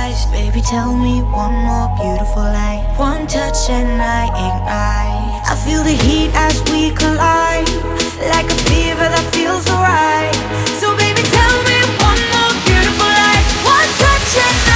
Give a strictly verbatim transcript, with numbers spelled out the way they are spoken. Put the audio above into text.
eyes. Baby, tell me one more beautiful lie. One touch and I ignite. I feel the heat as we collide, like a fever that feels alright. So baby, tell me one more beautiful lie. One touch and I